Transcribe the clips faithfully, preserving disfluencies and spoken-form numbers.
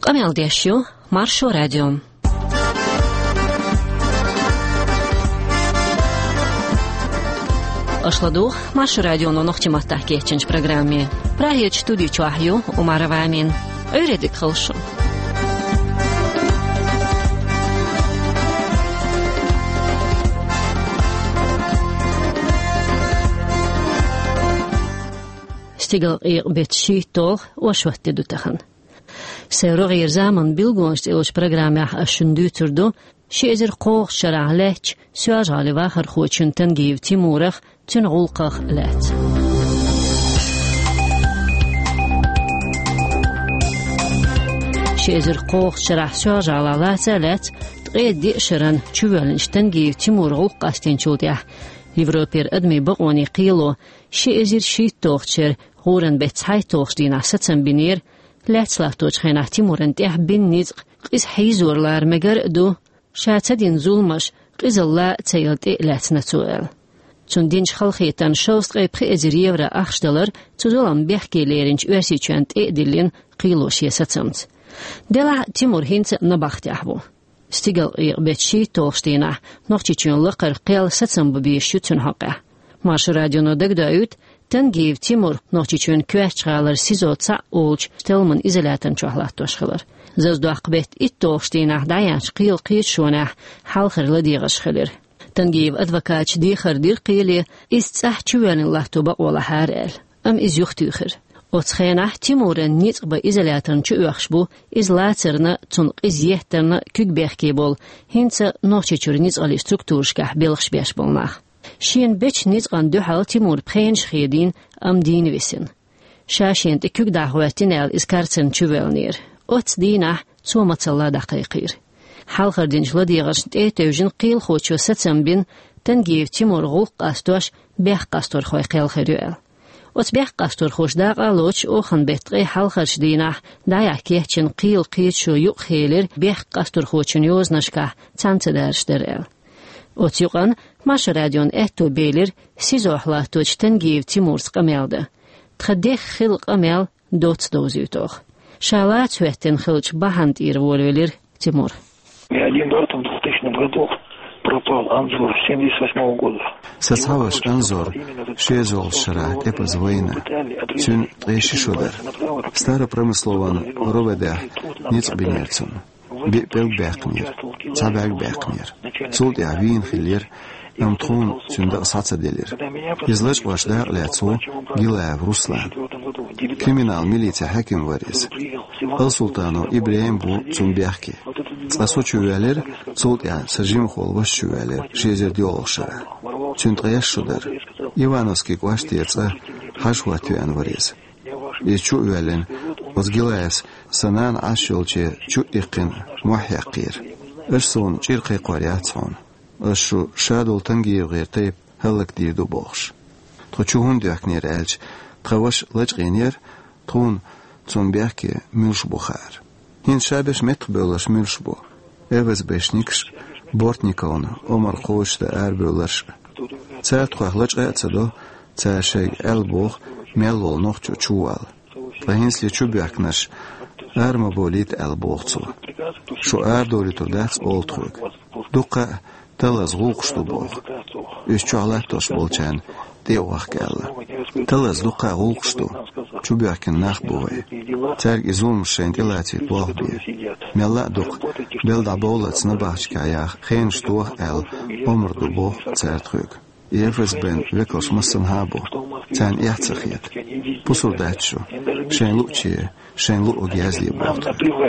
Qamel Marşo Radio. Ашладух Маршо радиону нохтиматтах geçinç программе. Праги студию чуахю Умарова Амин. Öğredik kılşı. Stigel ir bet şiitol oşvatte dutahan. Sevro gir zaman bilgonst iloş programmah aşundütürdu. Şezir qoq şarahlech süajali va xarxoçuntan giv Timurah tün gulqaq lat. Şezir qoq şarah süajala lat tqedi şaran çuvalnştan giv Timur gulqastin çudya. Evroper admi baqoni qilo şezir şiittoqcher qoran bet saytoqdina satsan binir latslatoch xena Timuran teh bin nizq qis hayzurlar magar do شاتدين زولمش قز الله تيلت إلاتنا سؤال. چون دینج خلقیتان شوست قیب خیزریه را أخشدلر تزولم بيحكي ليرنج واسي چند إقدلين قيلوش يساتمت. دلع تيمور هنت نباخت أحبو. استيقل إقبتشي توغشتينه نوخشي چون لقر قيل ساتم ببيشو تنحقه. مارش راديونو دقدايوت تنجيب تيمور نوخشي چون كوهشغالر سيزوتسا أولج تلمن إزالاتن چوهلات دوشخلر. زازدو أقبت إتوغشتينه دايانش قيل قيد شونه حالخر لديغش خلر. تنجيب أدوكاتش ديخر دير قيلي إستسح چوان الله توبا ولا هارال. أم إز يختوخر. وتخينه تيمورن نيت با إزالاتن چو أخشبو إزلاترنا تنق إز يهترنا كوك بيخكي بول هنسا نوخشي چور نيت علي ستركتورشكه بيلخش بيش بولناخ. شين بيش نيت عن دو حال تيمور بخينش خيدين أم دين ويسن. شاشين تكوك داخواتين ال إزكارتن چوالنير. أوت دينه تومت الله دقيقير. حلقر دينج لديغش تيتوجن قيل خوچو ستم بين تنجيف تيمور غلق قاستوش بيخ قاستور خوي قيل خيروال. أوت بيخ قاستور خوش داق ألوش أوخن بيتقي حلقرش دينه دايح كيهچن قيل قيد شو يوق خيلر بيخ قاستور خوچن يوزنشكه تانت دارش درال. أوت يقن ماش راديون اهتو بيلر سيزوحلاتوش تنجيف تيمور سقميلده. تخديخ خلق أميل دوت دوزيوتوخ. شالات وقتن خلش бахант ир волвелер Тимур. Я один в двухтысячном году пропал Анзор семьдесят восьмого года. Сасхаваш Анзор шезол шарат эпоз война. Сюн треши шодар. Старо промыслован роведа ниц бинерцун. Бепел бекмир. Цабак бекмир. Цулт явин хилер. Амтрон сюнда саца делер. Излэш вашда ляцо Гилаев Руслан. Криминал милиция хаким варис. Ал-Султану Ибраим бу цумбяхки. Цасо чувалер цултя сажим холваш чувалер. Шезер диолшара. Цунтраяш шудар. Ивановский кваштеца хашватюан варис. И чувален возгилаес санан ашолче чуикин мухяқир. Эшсон чирқи қвариатсон. Эшу шадул тангиев гертеп хеллак дирду бохш. Тхочугун дяхнер элч тхаваш лачгенер тун цунбяхке мюшбухар. Хин шабеш метбелаш мюшбу. Эвез бешникш бортниковна омар қошта арбелаш. Цат хвахлачга цадо цашей элбох мелол нохчу чуал. Тхинсли чубяхнаш арма болит элбохцу. Шу ардори турдац олтхуг. Дука تلاز غوقشتو بوغ. إشتو علاقتوش بولچان ديوغ كالا. تلاز دوقا غوقشتو. چو بيحكن ناخ بوغي. تارك إزول مشين تلاتي بوغ بيه. ميلا دوق بلدا بولت نباهش كاياخ خينش دوغ ال عمر دو بوغ تارتخوك. يفز بين ويكوش مصن هابو. تان إحتخيت. بصور داتشو. شين لوچيه. شين لوغ يازلي بوغ.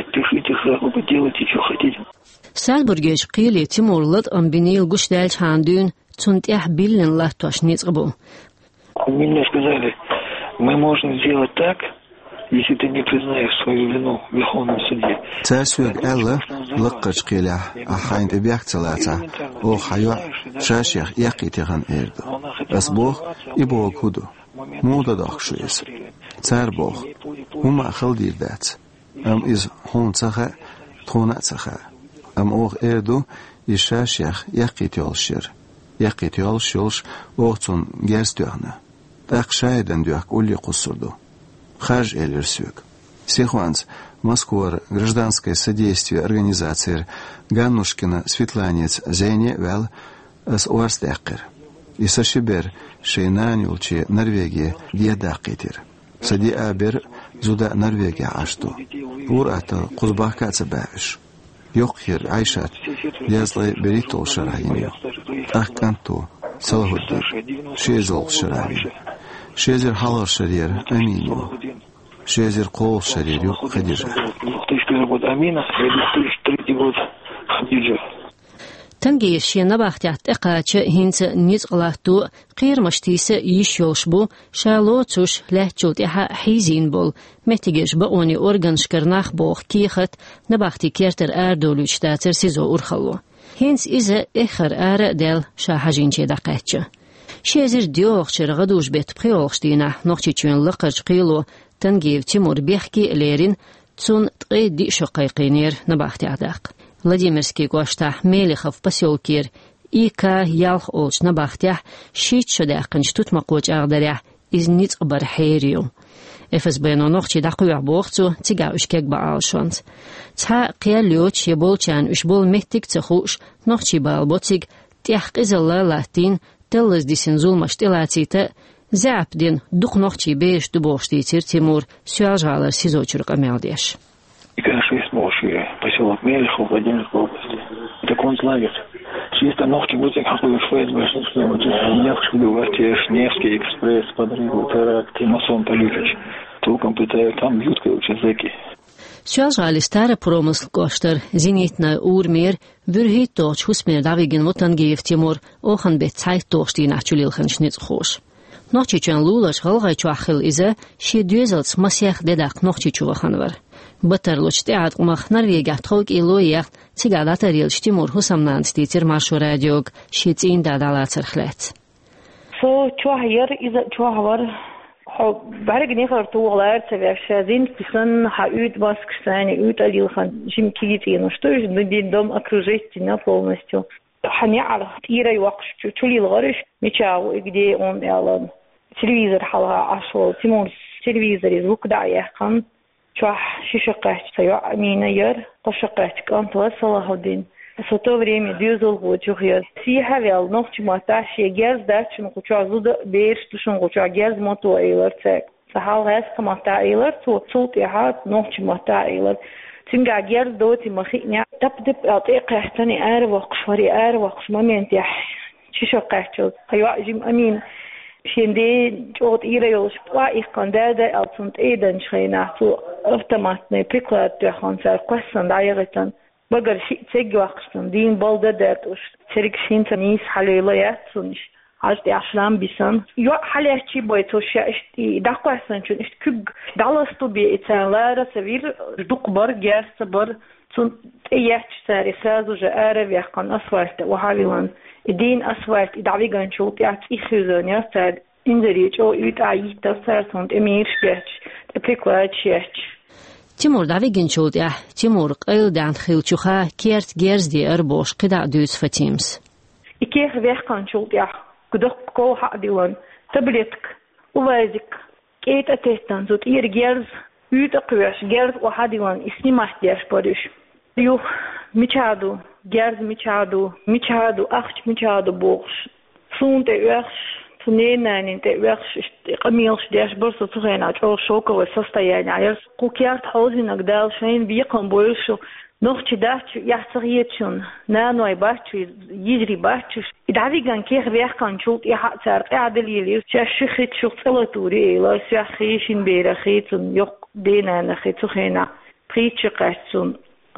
Salburgej qili Timurlat амбинил гушталь хандун цунтях биллен лахтош ницгбу. Мне сказали, мы можем сделать так, если ты не признаешь свою вину в Верховном суде. تاسوق الله لقش قيله أحاين تبيك ثلاثة أو حياة شاشيخ يقيتهن إردو أسبوخ إبوه كودو مودا داخشويس تاربوخ هما خلدير دات أم إز هون تخا تخونا تخا أم أوغ إردو يشاشيخ يقيتيول شير يقيتيول شيلش أوغتون جرس دوغنا داق شايدن دوغ أولي قصردو خارج إلير سوق Сехванц, Москва, гражданское содействие организации Ганнушкина Светланец Зене Вел с Уарстекер. И Сашибер Шейнанюлче Норвегия Диадакитер. Сади Абер Зуда Норвегия Ашту. Урата Кузбахкаца Бавиш. Йохир Айшат Язлай Беритол Шарагиню. Ахканту Салгуди Шезол Шарагин. Шезер Халар Шарьер Аминю. Шезер Кол Шарьер Хадижа. две тысячи первый год Амина, две тысячи третий год Хадижа. تنجي شينا باختيات إقاعة هنس نزغلاتو قير مشتيس يشيوش بو شالو توش لهجوت إحا حيزين بول متجيش بقوني أورغن شكرناخ بوخ كيخت نباختي كيرتر آردولو شتاتر سيزو أرخلو هنس إذا إخر آر ديل شاحجين چه دقاتش شيزر ديوخ شرغدوش بيت بخيوخشتينا نوخشي چون لقرج قيلو تنجيو تيمور بيحكي ليرين تون تقيدي شقيقينير نباختي عداق Владимирский гоштах Мелихов в поселке Ика Ялх Олч на бахтях щит шодах кончтут макоч агдарях из ниц бархерию. ФСБ но нохчи дақуя бохцу тига ушкек баалшонт. Ца қиялёч еболчан ушбол мехтик цехуш нохчи балботиг тях қизалла латин теллез дисензул маштелацита запдин дух нохчи беш дубоштитир Тимур сюажалар сизочурка мелдеш. И, конечно, есть большие поселок Мелихов, Владимирской области. Это концлагерь. Чисто ногти будут как бы швейц, большинство. Вот Невский, Вартеш, Невский, Экспресс, Подрыв, Теракт, Масон Полюфич. Толком пытают, там бьют, короче, зэки. Сюажали старый промысл коштер, зенитный урмир, вюргит точ, хусмир давиген вотангиев Тимур, охан бет цайт тошти начулилхан шницхош. Нохчи чан лулаш халгай чуахил иза, ши дюзелц масях дедак нохчи чуваханвар. Батарлоч театр умах Норвегия тхок илоях цигадата рилш Тимур хусамнант титер маршу радиог шицин дадалацер хлет. So чуахир иза чуахвар بعرق نخر توغلار تبعشازين بسن حاود басксани ут алилхан жим кигити ну что же дин дом окружительно полностью حنعرف تيرا يوقش تولي الغرش ميشاو إجدي أون إعلان تلفزيون حلها عشرة تيمون تلفزيون يزوق دعية كان شح شقة سيا أمينة ير قشقة كان توصل هودين سوتو время дюзел وجوهير سيها ويل نوع ما تعشي جاز دارش نقطع زود بيرش تشون نقطع جاز موتو إيلر تك فحال هاس كما تعيلر تو صوت يحات نوع ما تعيلر تنجا جير دوتي مخيني تبدأ أطيق يحتني آر وقش وري آر وقش ما مينتيح شو قحتل هيا جيم أمين شيندي جوت إيرا يلش بقى إخان دادا ألتونت إيدن شخينا تو أفتماتني بيكلا تخان سار قصن دايغتن بقر شيء تيجي وقشتن دين بالدا داتوش تريك شين تنيس حليليات سنش عشت عشرين بسن يو حالي شيء بيتوش يشتي دقوا سن شون إشت كب دالستو بيتان لارا سوير دقبر جار صبر سن إيش ساري سازو جارة بيحكن أسوارت وحاليوان الدين أسوارت إدعي جان شو تيات إخوزن يا ساد إنزريج أو يتعيد تسار سنت أمير شيش تبيكوات شيش تيمور دعوي جنشود يا تيمور قيل دان خيل شوخا كيرت جيرز دي أربوش قدع دوس فتيمس إكيخ بيحكن شو يا كدق كو حقديوان تبليتك ووازك كيت أتهتن زوت إير جيرز يتقويش جيرز وحديوان إسني محديش باريش يو ميشادو جيرز ميشادو ميشادو أخش ميشادو بوغش سونت إيرش تنين تأويخش قميلش ديش برسو تغينا جو شوكا وسستا يعني عيرس قوكيارت حوزي نقدال شين بيقن بويرشو نوخش داشو يحتغيتشون نانوي باشو يجري باشو إدعوي كان كيخ بيحكن شوط يحق سارق عدل يليو شاشخيت شوط سلطوري لا سيخيشين بيرخيتون يق دينا نخيتو خينا بريتش قاشتون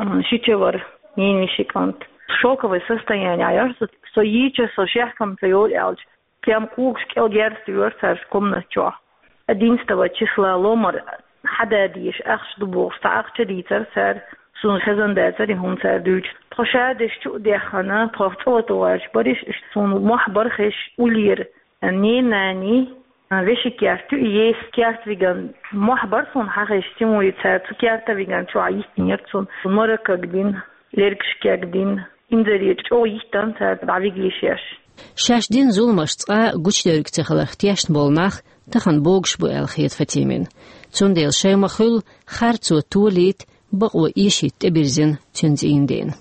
شيتشور نيني شكانت شوكا وسستا يعني عيرس سو ييچه سو شيخكم سيول ألج كم كوكش كل جالس يورثر كمنا شو الدين استوى تشلا لومر حدا ديش أخش دبوغ استعق جديدر سر سون خزن دازر هم سر دوج تشادش شو دخنا تفتوى تواج بريش سون محبر خش ولير ني ناني وش كيارتو يس كيارت ويجان محبر سون حقش تيمو يتسر كيارت ويجان شو عايز نيرتون مرة كقدين ليركش كقدين إنزريت شو يهتم سر بعديجليشيش شاشدين زولمش تقا قوشدرك تخلق تياشن بولناخ تخن بوغش بو الخيط فتيمين تون ديل شاي مخل خارتو توليت بقوة إيشي تبرزين تنزين دين.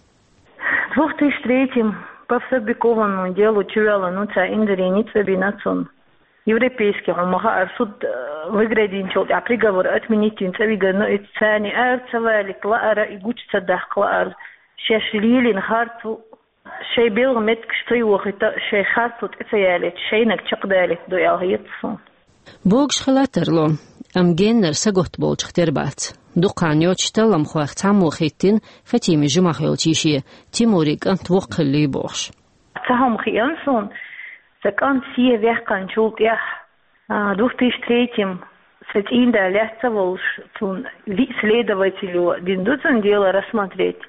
В две тысячи третьем по фабрикованному делу чувала нуца индиреница бинацон. Европейский умага арсуд выградин чол, а приговор отменить цавига, но это цани арцавали клаара и гучца дахклаар. Шешлилин харту شيء بيلغ متك شتي وخيتا شيء خاصة تسيالت شيء نك تقدالت دو يالهيتسون. بوغش خلاترلو ام جينر ساقوت بولش اختربات دو قانيوت شتلم خواخ تامو خيتين فتيمي جمع يولتيشي تيموريك انت وقلي بوغش. تاهم خيانسون سكان سيه ويحكان شولت يح две тысячи третьем светин да ляхца волш тун ви следователю диндуцен дело рассмотреть.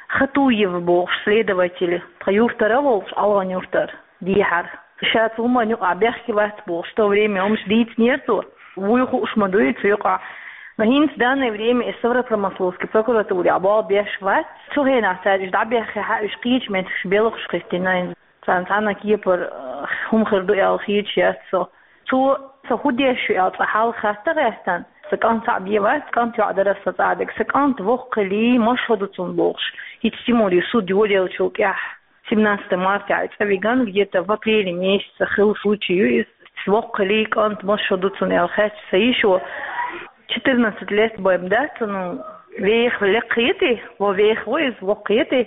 خطويف بوغش следователи проюртара волш алганюртар дихар шат ума ню абяхки ват бوغش в то время умш диц нету вуйху уж мадует юка на хинц данное время из Северо-Промысловской прокуратуры абал бяш ват цугена садиш да бяхи ха ушкич мет шбелых шкистинайн цантана кипр хумхерду ялхич ясо цу сахудеш ял цахал хастагастан سكان تعبيرات كانت يعدل استطاعدك سكان توقلي مشهدة بوغش يتسمولي суд يولي شوكيح семнадцатого марта Цавиган где-то в апреле месяце был случай توقلي كانت مشهدة الخاص سيشو четырнадцать лет боем дать ну вех лقيتي وويخ ويز وقيتي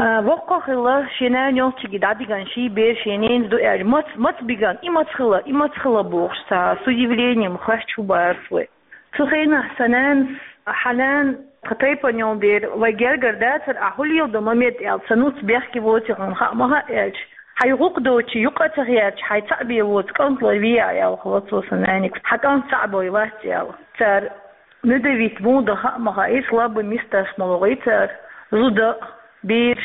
وقخ الله شينا نيوتشي داديغان شي بير شينين دو ال مات مات بيغان имат хыла имат хыла бوغش с удивлением хочу барсвы سخينا سنان حنان خطيبا نيوم دير وجال جردات أحولي ودماميت إل سنوت بيحكي ووتي عن خا ما هالش حيوق دوتي يقطع ياش حيتعبي ووت كانت لبيع يا وخلاص سنانك حكان صعب ويوات يا تر ندويت مودا خا ما هايس لاب مستش ملويتر زودا بيرش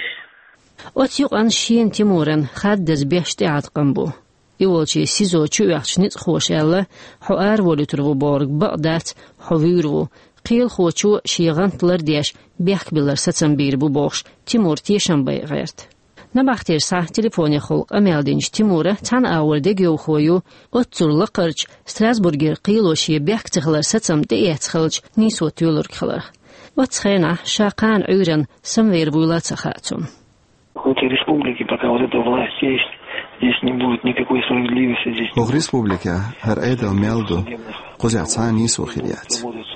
أتيق عن شين تيمورن خدز بيشتي عتقنبو يوالشي سيزو چو يخشنيت خوش الله حوار ولترو بارك بقدات حويرو قيل خوچو شيغان تلرديش بيحك بلر ستن بير بو باخش تيمور تيشن باي غيرت نبختير ساح تليفوني خلق امالدينش تيمورة تان اول ديگيو خويو اتزور لقرج ستراسبورگير قيلو شي بيحك تخلر ستن ديات خلج نيسو تيولر خلر واتخينا شاقان عيرن سموير بولا تخاتون хоть и республики, пока вот эта власть есть, здесь не будет никакой справедливости. Здесь в республике هر ايدل ميلدو قزعتان نيس وخيريات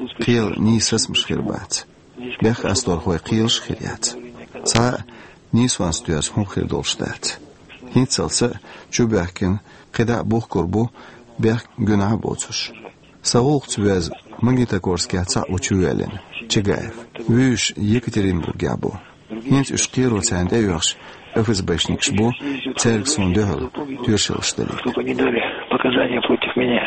قيل نيس اسم شخيربات بيخ استور خوي قيل شخيريات سا نيس وانستوياس هم خير دولشتات هيتسلسة جو بيحكن قدع بوخ كربو بيخ جناح بوتوش ساوق تباز مانجيتا كورسكي هتسع وچويلين چگايف ويش يكترينبورگ يابو هينت اشقير وتاند ايوخش افز باشنيكش بو تارك سون دهل تيرشلشتلي показания против меня.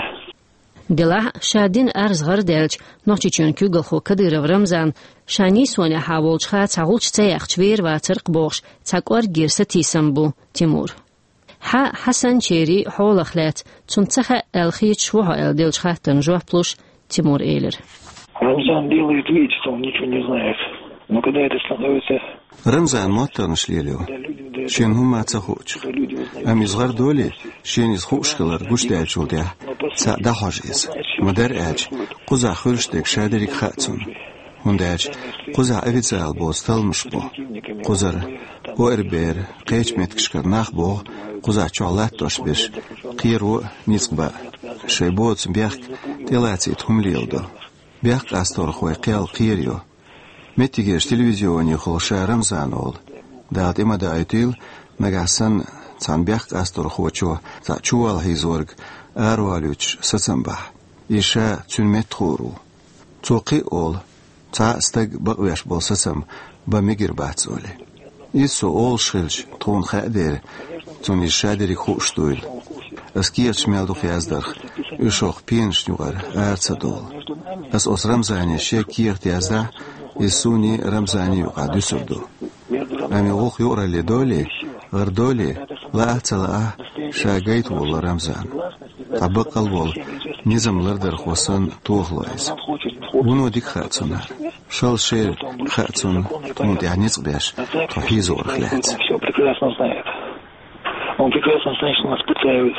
دلا شادين ارز غردلج نوچي چونكو گلخو كدير رمضان شاني سوني حاولج خا تاغولچ تيخ چوير واترق بوخش تاقور گيرسه تيسمبو تيمور ح حسن چيري حولخلات تنتخ الخيت شوها الدلج خاتن جوبلوش تيمور ايلر Рамзан делает вид, что он ничего не знает. Но когда это становится... رمزان موترنش ليليو شين هما تخوش أمي صغر دولي شين يزخوش خلر قوش داعي جوديا ساعدا حاجيز مدار اج قزع خورش ديك شادريك خاتون هنداج قزع افيتزال بوز تلمش بو قزر بو اربير قيش متكشكر ناخ بو قزع چوالات دوش بيش قيرو نيزقبا شي بوز بيخ ديلاتي تهم ليلدو بيخ استور خوي قيال قيريو متيجيش تلفزيوني خلشا رمزان أول دات إما دايتيل مجاسن تان بيحك أستر خوتشو تا چوال هيزورج أروالوش ستنبح إيشا تون متخورو توقي أول تا استج بقويش بالسسم بمجر باتزولي إيسو أول شلش تون خادر تون إيشا دري خوش دويل أسكيرش ميلدو خيازدرخ إيشوخ بينش نوغر أرتسدول أس أس رمزاني شيء كير تيازده يسوني رمزاني يقعد يسردو أمي غوخ يقرأ لدولي غير دولي لا أتلا شاقيت والله رمزان طبق الوال نظام لردر خوصان توغلايز ونو ديك خاتسونا شال شير خاتسون تمود يعني صباش تحيزو رخلات Он прекрасно, значит, нас пытают.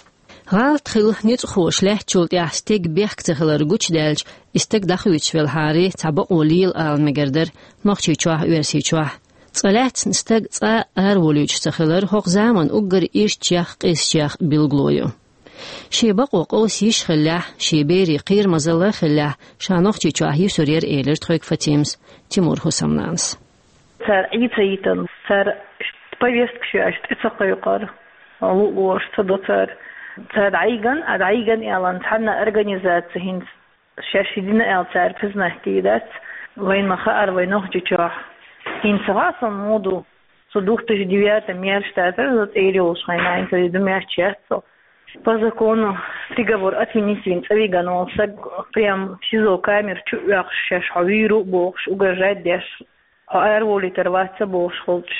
غالت خيل نيت خوش له چولت استيق بيخ تخلر گوچ دلج استيق دخويچ ول هاري تبع اوليل ال مگردر نوخچي چواه ورسي چواه صلات نستق صا ار ولوچ تخلر حق زمان اوگر ايش چيخ قيس چيخ بيلگلويو شي بقو قوسيش خله شي بيري قير مزله خله شانوخچي چواه يسورير ايلر تخيك فتيمس تيمور حسامنانس سر ايتيتن سر повестка شاش تصقيقر او ورش تدوتر تاد عيجن عاد عيجن إعلان حنا أورجانيزاتين شاشدين إعلان فزنا كيدات وين ما خار وين نخجي جراح هين سغاصا مودو صدوق تجديات مير شتاتر ذات إيريوش خينا إنت دمير شاتو بازكونو تيجابور أتينيسين تبيجان وسق قيام شيزو كامير شو يخشش حويرو بوخش وجراد ديش هاير ولي ترواتس بوش خلش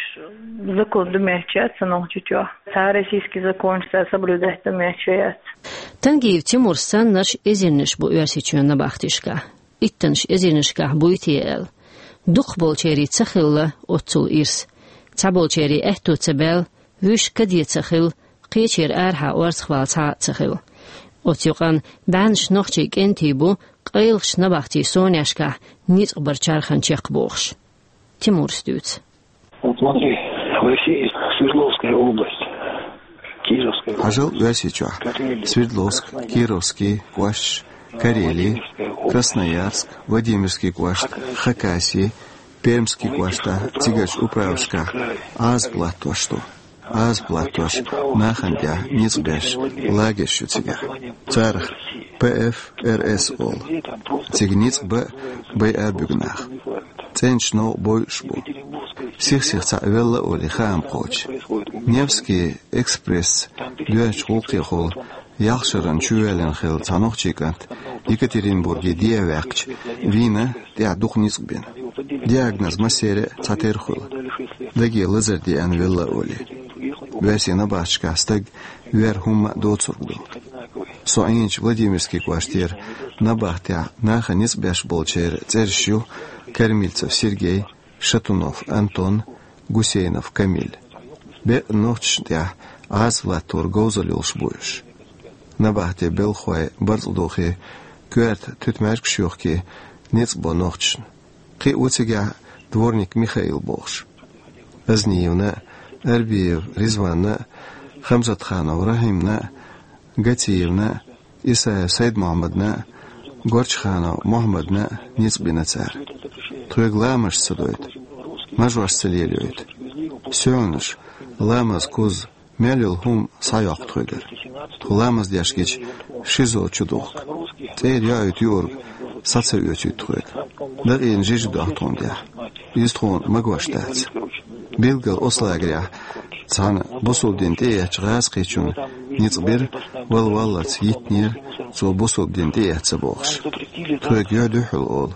زكون دميرشات سنوجيجوا تاريسيسكي زكون سابرودة دميرشات تنجيف تيمور سنش إزينش بو يرسيتشون نباختشكا إتنش إزينشكا بويتيال دوخ بولشيري تسخيل أوتو إرس تابولشيري إحتو تبال ويش كدي تسخيل قيشير أرها ورسخوال تا تسخيل أوتيوغان بانش نوخشيك انتيبو قيلش نباختي سونياشكا نيت برچارخان چيق بوخش Тимур Стюц. Вот смотри, в России Свердловская область, Кировская область. А жил в Осичах, Свердловск, Кировский, Кващ, Карелий, Красноярск, Владимирский Кващ, Хакасия, Пермский Кващ, Тигач Управска, Азплатошту. Азплатош, Нахандя, Ницбеш, Лагерщу Тига. Царх, ПФ, РСОЛ. Тигниц Б, Б-Абюгнах. Ценчно бойшбу. Всех-всех цавелла оли хаам хоч. Невский экспресс, Дюач Хултихол, Яхшаран Чуэлен Хел Цанохчикант, Екатеринбурге Диавякч, Вина, Диа Духницбен. Диагноз Масере Цатерхул. Даги Лазер Диан Велла оли. Весина Башка стаг Верхума Доцургду. Соинч Владимирский квартир, Набахтя, Наханиц Бешболчер, Церщу, Кормильцев Сергей, Шатунов Антон, Гусейнов Камиль. Бе ночдя Азватур Гозалилш буш. Набахте Белхуай Бартлдухи, Кюэрт Тютмеркшюхки, Ницбо ночн. Қи уцега дворник Михаил Бохш. Азниевна, Арбиев, Ризванна, Хамзатханов Рахимна, Гатиевна, Исаев Сайд Мухаммадна, Горчханов Мухаммадна, Ницбина царь. Твоек ламаш садует, мажваш целелюет. Сёнуш, ламаз куз, мелил хум сайок твойгер. Туламаз дяшкич, шизо чудок. Тер яют юрг, сацевют твойг. Дар ин жиж дахтон дя. Истхон магваштац. Билгал ослагря, цана босулдин теяч газ кичун, ницбир, вал-валлац йитнир, цо босулдин теяца бохш. Твойг ядухул ол.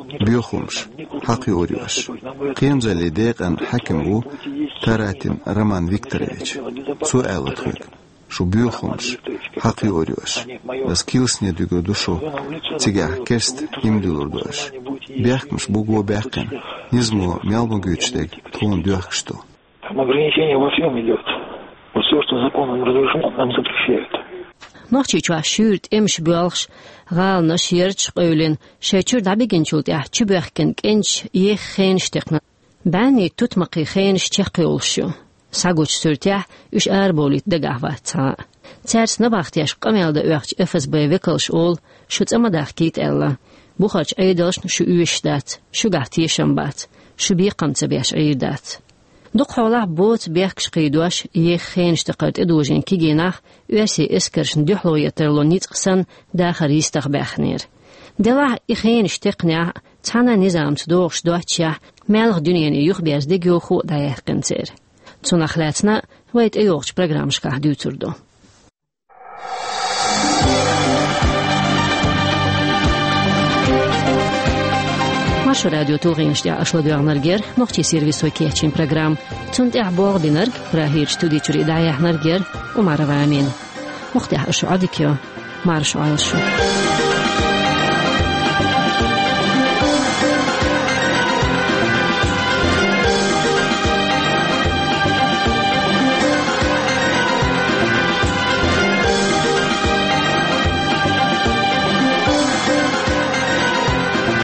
بيخمش حقي أوريوش قيم زالي ديقان حكمه تراتين رومان فيكتوريفيتش سؤال تخيك شو بيخمش حقي أوريوش بس كيلسني دوغو دوشو تيجا كرست يمدولور دوش بيحكمش بوغو بيحكم نزمو ميالبو гючтег тон дюхшту. Ограничение во всем идет. Вот все, что законом разрешено, нам запрещают. نوخچی چوا شورت امش بلخش غال نشیرچ قولن شچور دبیگن چولت احچ بخکن کنچ یه خینش تقنا بانی توت مقی خینش چقیولشو ساگوچ سورتیه اش اربولیت دگاهواتا ترس نباختیش قمیل ده اوخچ افز بای وکلش اول شوت اما داختیت الا بخاچ ایدالش شو اوش دات شو گاهتیشم بات شو بیقم تبیش ایدات دوق حوله بوت بيحكش قيدوش يخينش تقرد ادوجين كي جيناخ ويسي اسكرش ندحلو يترلو نيتقسن داخل يستغ باخنير دلا يخينش تقنع تانا نظام تدوغش دواتشا مالغ دنيان يوخ بياز ديگيوخو دا يحقنتير تون اخلاتنا ويت ايوغش برغرامشكا دوتردو Maš radio Tulginšťa a šledujah nohči servisu kiečin program. Tunt i'bor dinarg, prahir studi čuri dajah narger, umar vamin. Mochtih ashu adikyo, marš alšu.